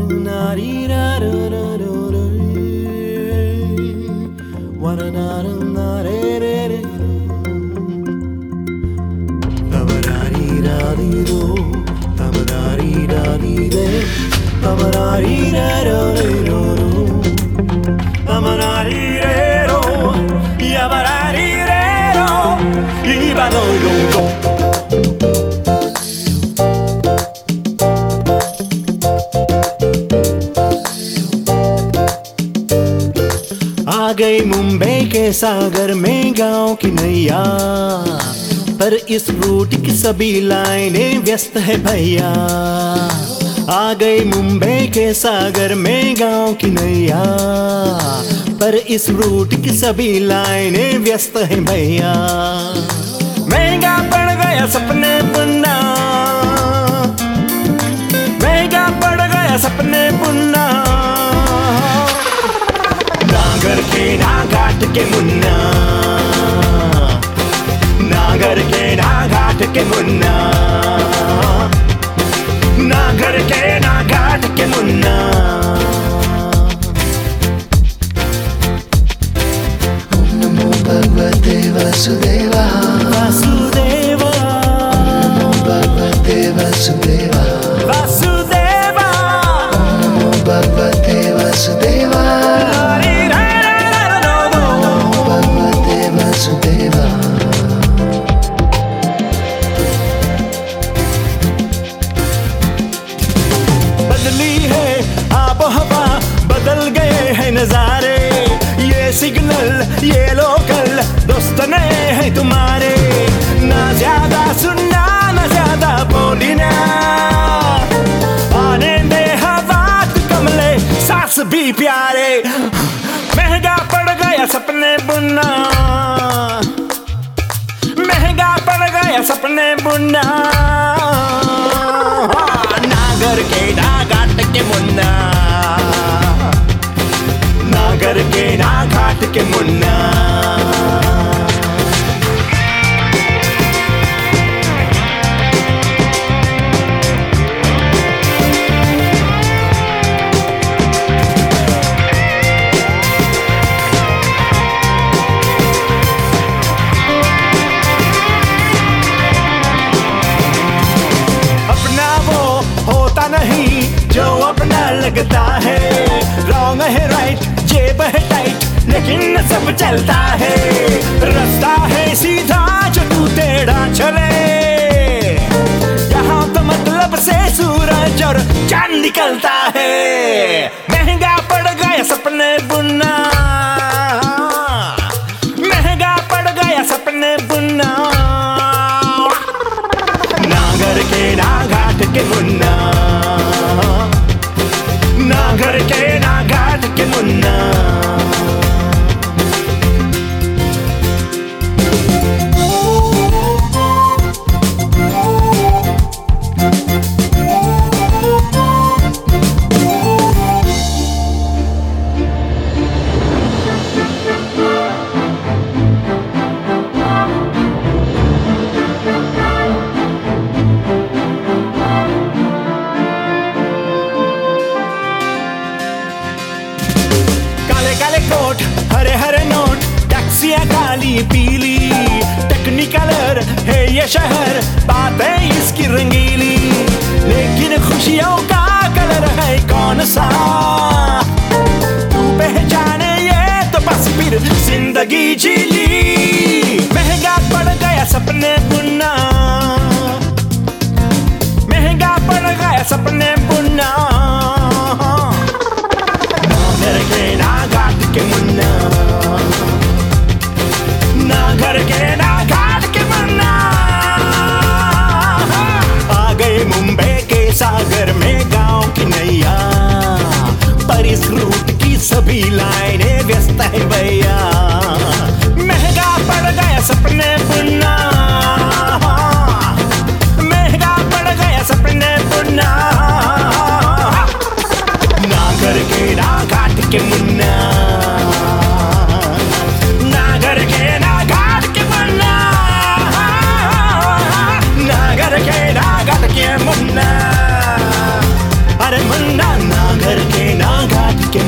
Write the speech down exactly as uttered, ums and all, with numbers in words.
आ गई मुंबई के सागर में गांव की नैया, पर इस रूट की सभी लाइनें व्यस्त है भैया। आ गई मुंबई के सागर में गांव की नैया, पर इस रूट की सभी लाइनें व्यस्त है भैया। महंगा पड़ गया सपने बुनना, महंगा पड़ गया सपने बुनना, नागर के ना घाट के मुन्ना, नागर के ना घाट के मुन्ना, नागर के ना घाट के मुन्ना। ओम नमो भगवते वासुदेवा, वासुदेवा, ओम नमो भगवते वासुदेवा, वासुदेवा, ओम नमो भगवते वासुदेवा, भगवते वासुदेवा। बदली है आबो हवा, बदल गए हैं नजारे, ये सिग्नल ये लोकल दोस्त ने है तुम्हारे। ना ज्यादा सुनना ना ज्यादा बोलना, आने दे हवा तू कमले सांस भी प्यारे। महंगा पड़ गया सपने बुनना, महंगा पड़ गया सपने बुनना, नागर के ना घाट के मुन्ना, नागर के ना घाट के मुन्ना। नहीं जो अपना लगता है, रॉन्ग है राइट, जेब है टाइट, लेकिन सब चलता है। रास्ता है सीधा जो तू टेढ़ा चले, यहाँ तो मतलब से सूरज और चांद निकलता है। महंगा पड़ गया सपने बुनना, महंगा पड़ गया सपने बुनना, नागर के ना घाट के मुन्ना, नागर के ना घाट के मुन्ना। काले कोट हरे हरे नोट, टैक्सियां काली पीली, टेक्निकलर है ये शहर, बातें इसकी रंगीली, लेकिन खुशियों का कलर है कौन सा, तू पहचाने ये तो बस फिर जिंदगी जी ली। महंगा पड़ गया सपने बुनना, महंगा पड़ गया सपने बुनना, नागर के ना घाट के मुन्ना, नागर के ना घाट के मुन्ना। आ गए मुंबई के सागर में। गंगा ना घर के ना घाट के